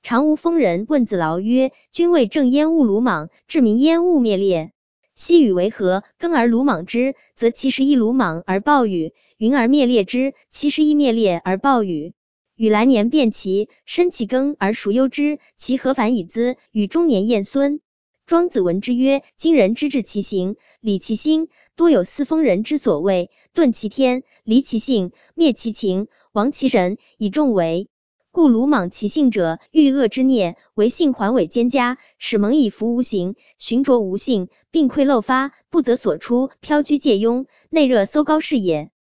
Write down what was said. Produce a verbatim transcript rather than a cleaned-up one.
常无疯人问子劳曰：君谓正焉勿鲁莽，治民焉勿灭列。昔禹为何？耕而鲁莽之，则其实亦鲁莽而暴雨；云而灭列之，其实亦灭列而暴雨。禹来年变其，申其耕而孰忧之？其何反以资？禹中年晏孙。庄子闻之曰：今人之治其行，理其心，多有司疯人之所谓，顿其天，离其性，灭其情，亡其神，以众为。故鲁莽其性者，欲恶之孽，为性环伪兼加，使蒙以服无形，寻着无性，并溃漏发，不择所出，飘居介庸，内热搜高是也。